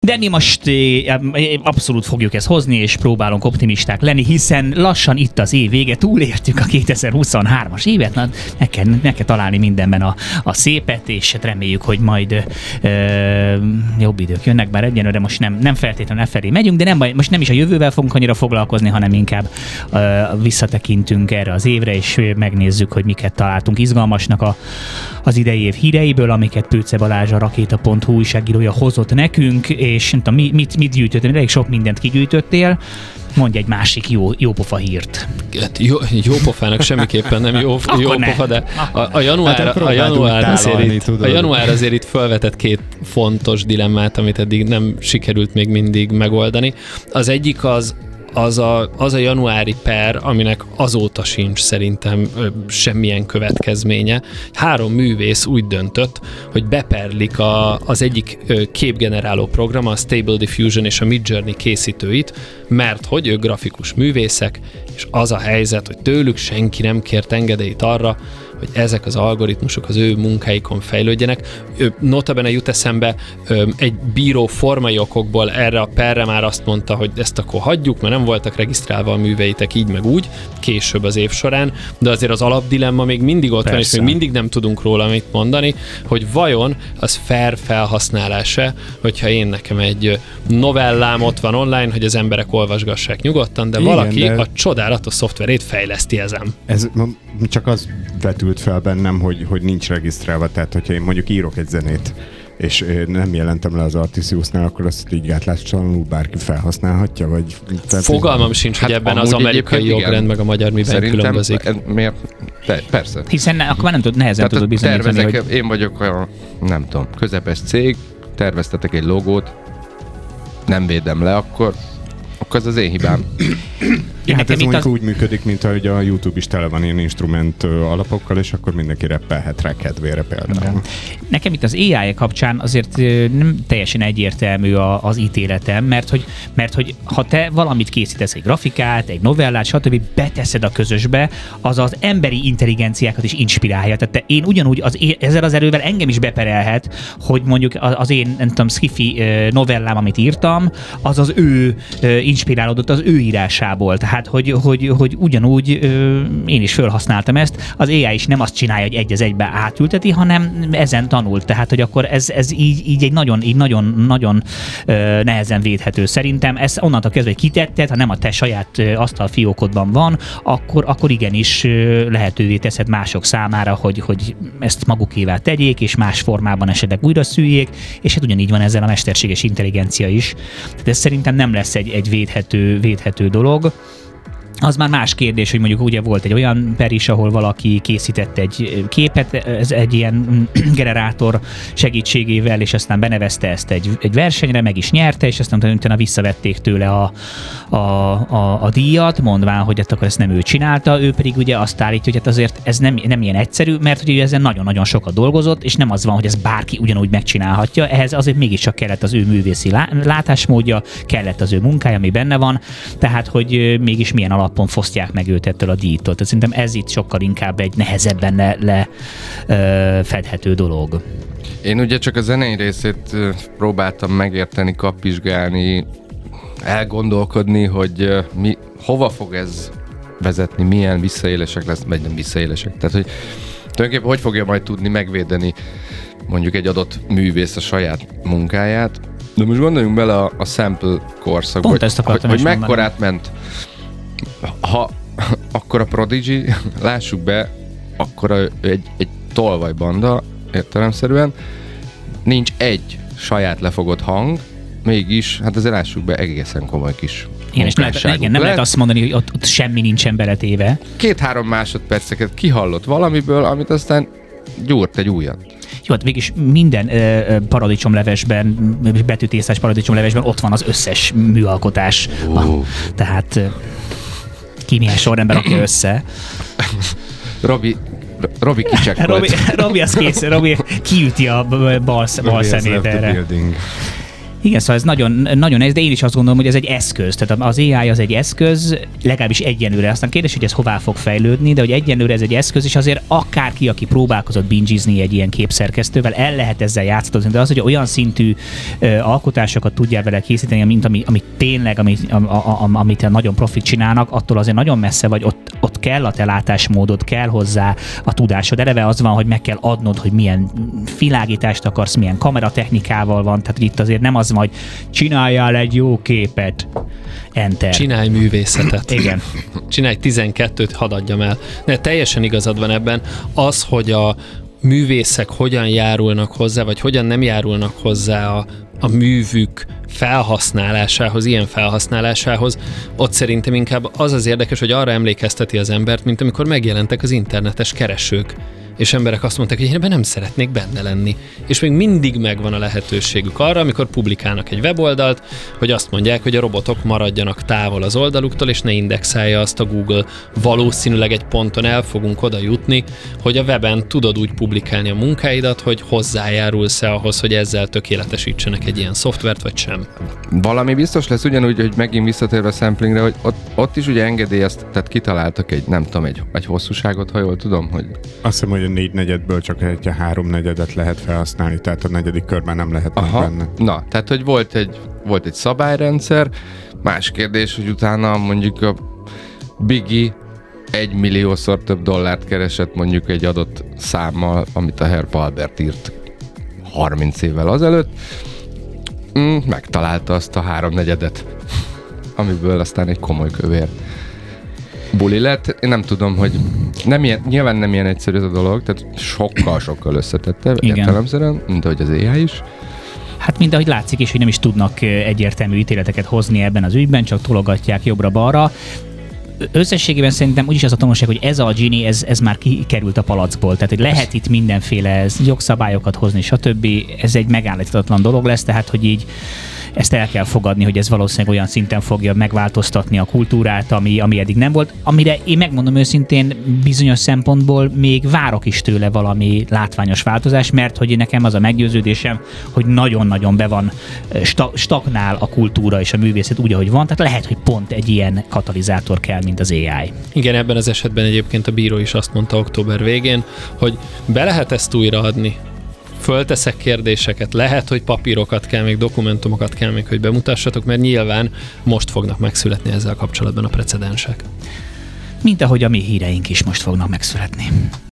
De mi most abszolút fogjuk ezt hozni, és próbálunk optimisták lenni, hiszen lassan itt az év vége, túlértük a 2023-as évet, na, meg kell találni mindenben a szépet, és reméljük, hogy majd jobb idők jönnek, bár egyenlőre most nem feltétlenül felé megyünk, de nem baj, most nem is a jövővel fogunk annyira foglalkozni, hanem inkább visszatekintünk erre az évre, és megnézzük, hogy miket találtunk izgalmasnak az idei év híreiből, amiket Pőce Balázs, a Rakéta.hu újságírója hozott nekünk, és nem tudom, mit gyűjtöttél, elég sok mindent kigyűjtöttél. Mondj egy másik jó pofa hírt. Jó pofának semmiképpen nem jó pofa, de a január azért itt felvetett két fontos dilemmát, amit eddig nem sikerült még mindig megoldani. Az egyik az a januári per, aminek azóta sincs szerintem semmilyen következménye. 3 művész úgy döntött, hogy beperlik az egyik képgeneráló program, a Stable Diffusion és a Midjourney készítőit, mert hogy ők grafikus művészek, és az a helyzet, hogy tőlük senki nem kért engedélyt arra, hogy ezek az algoritmusok az ő munkáikon fejlődjenek. Notabene jut eszembe, egy bíró formai okokból erre a perre már azt mondta, hogy ezt akkor hagyjuk, mert nem voltak regisztrálva a műveitek így meg úgy, később az év során, de azért az alapdilemma még mindig ott van, és még mindig nem tudunk róla mit mondani, hogy vajon az fair felhasználása, hogyha én nekem egy novellám ott van online, hogy az emberek olvasgassák nyugodtan, de igen, valaki a csodálatos szoftverét fejleszti ezen. Ez csak az vetült fel bennem, hogy nincs regisztrálva, tehát hogyha én mondjuk írok egy zenét, és nem jelentem le az Artisiusnál, akkor azt így gátlástalanul bárki felhasználhatja, vagy... Fogalmam sincs, hogy ebben az amerikai jogrend meg a magyar miben különbözik. Miért? Persze. Hiszen akkor már nehezen tudod bizonyítani, hogy... Én vagyok a, nem tudom, közepes cég, terveztetek egy logót, nem védem le, akkor az én hibám. Hát ez mondjuk úgy működik, mint ahogy a YouTube is tele van ilyen instrument alapokkal, és akkor mindenki rappelhet rá kedvére például. Nekem itt az AI kapcsán azért nem teljesen egyértelmű az ítéletem, mert hogy ha te valamit készítesz, egy grafikát, egy novellát, stb. Beteszed a közösbe, az emberi intelligenciákat is inspirálja. Tehát én ugyanúgy ezzel az erővel engem is beperelhet, hogy mondjuk az én, nem tudom, sci-fi novellám, amit írtam, az ő inspirálódott az ő írásából. Tehát, hogy ugyanúgy én is felhasználtam ezt, az AI is nem azt csinálja, hogy egy az egybe átülteti, hanem ezen tanult. Tehát, hogy akkor ez így egy nagyon nehezen védhető. Szerintem ez onnantól kezdve, hogy kitetted, ha nem a te saját asztalfiókodban van, akkor igenis lehetővé teszed mások számára, hogy ezt magukévá tegyék, és más formában esetleg újra szüljék, és hát ugyanígy van ezzel a mesterséges intelligencia is. Tehát ez szerintem nem lesz egy védhető dolog. Az már más kérdés, hogy mondjuk ugye volt egy olyan per is, ahol valaki készített egy képet, ez egy ilyen generátor segítségével, és aztán benevezte ezt egy versenyre, meg is nyerte, és aztán utána visszavették tőle a díjat, mondván, hogy hát akkor ezt nem ő csinálta, ő pedig ugye azt állítja, hogy hát azért ez nem ilyen egyszerű, mert ugye ezen nagyon-nagyon sokat dolgozott, és nem az van, hogy ez bárki ugyanúgy megcsinálhatja, ehhez azért mégiscsak kellett az ő művészi látásmódja, kellett az ő munkája, ami benne van, tehát hogy mégis milyen alapon fosztják meg őt ettől a díjtól. Tehát szerintem ez itt sokkal inkább egy nehezebben lefedhető dolog. Én ugye csak a zenei részét próbáltam megérteni, kapizsgálni, elgondolkodni, hogy hova fog ez vezetni, milyen visszaélések lesz, vagy nem visszaélések. Tehát, hogy tulajdonképpen hogy fogja majd tudni megvédeni mondjuk egy adott művész a saját munkáját. De most gondoljunk bele a sample korszakba, hogy mekkorát ment. Ha akkor a Prodigy, lássuk be, akkor egy tolvajbanda értelemszerűen, nincs egy saját lefogott hang, mégis, hát azért lássuk be, egészen komoly kis nem lehet azt mondani, hogy ott semmi nincsen beletéve. 2-3 másodperceket kihallott valamiből, amit aztán gyúrt egy újat. Jó, hát végig minden paradicsomlevesben, betűtészes paradicsomlevesben ott van az összes műalkotás. Tehát ki milyen sorrendben rakja össze. Robi kicsekkolt. Robi az kész, Robi kiüti a bal szemét erre. Igen, szóval ez nagyon, nagyon nehéz, de én is azt gondolom, hogy ez egy eszköz. Tehát az AI az egy eszköz, legalábbis egyenlőre. Aztán kérdés, hogy ez hová fog fejlődni, de hogy egyenlőre ez egy eszköz, és azért akárki, aki próbálkozott bingizni egy ilyen képszerkesztővel, el lehet ezzel játszadozni, de az, hogy olyan szintű alkotásokat tudjál vele készíteni, mint amit tényleg, amit nagyon profit csinálnak, attól azért nagyon messze vagy, ott kell a te látásmódod, kell hozzá a tudásod. Eleve az van, hogy meg kell adnod, hogy milyen világítást akarsz, milyen kameratechnikával van, tehát itt azért nem az, hogy csináljál egy jó képet, enter. Csinálj művészetet. Igen. Csinálj 12-t, hadd adjam el. De teljesen igazad van ebben. Az, hogy a művészek hogyan járulnak hozzá, vagy hogyan nem járulnak hozzá a művük felhasználásához, ilyen felhasználásához, ott szerintem inkább az érdekes, hogy arra emlékezteti az embert, mint amikor megjelentek az internetes keresők, és emberek azt mondták, hogy én ebben nem szeretnék benne lenni. És még mindig megvan a lehetőségük arra, amikor publikálnak egy weboldalt, hogy azt mondják, hogy a robotok maradjanak távol az oldaluktól, és ne indexálja azt a Google. Valószínűleg egy ponton el fogunk oda jutni, hogy a weben tudod úgy publikálni a munkáidat, hogy hozzájárulsz-e ahhoz, hogy ezzel tökéletesítsenek egy ilyen szoftvert, vagy sem. Valami biztos lesz, ugyanúgy, hogy megint visszatérve a samplingre, hogy ott is ugye engedélyezt, tehát kitaláltak egy, nem tudom, egy hosszúságot, ha jól tudom, hogy... Azt hiszem, hogy a 4/4-ből csak egy 3/4 lehet felhasználni, tehát a 4. körben nem lehet benne. Na, tehát, hogy volt egy szabályrendszer, más kérdés, hogy utána mondjuk a Biggie 1 milliószor több dollárt keresett mondjuk egy adott számmal, amit a Herb Albert írt 30 évvel azelőtt, megtalálta azt a 3/4, amiből aztán egy komoly kövér buli lett. Én nem tudom, hogy nyilván nem ilyen egyszerű ez a dolog, tehát sokkal összetettebb értelemszerűen, mint ahogy az AI is. Hát mind ahogy látszik is, hogy nem is tudnak egyértelmű ítéleteket hozni ebben az ügyben, csak tologatják jobbra-balra. Összességében szerintem úgyis az a tanulság, hogy ez a Gini, ez már kikerült a palackból. Tehát, hogy lehet itt mindenféle jogszabályokat hozni, stb. Ez egy megállíthatatlan dolog lesz, tehát, hogy így ezt el kell fogadni, hogy ez valószínűleg olyan szinten fogja megváltoztatni a kultúrát, ami eddig nem volt. Amire én megmondom őszintén, bizonyos szempontból még várok is tőle valami látványos változás, mert hogy nekem az a meggyőződésem, hogy nagyon-nagyon be van, stagnál a kultúra és a művészet úgy, ahogy van. Tehát lehet, hogy pont egy ilyen katalizátor kell, mint az AI. Igen, ebben az esetben egyébként a bíró is azt mondta október végén, hogy be lehet ezt újraadni. Fölteszek kérdéseket, lehet, hogy papírokat kell még, dokumentumokat kell még, hogy bemutassatok, mert nyilván most fognak megszületni ezzel kapcsolatban a precedensek. Mint ahogy a mi híreink is most fognak megszületni.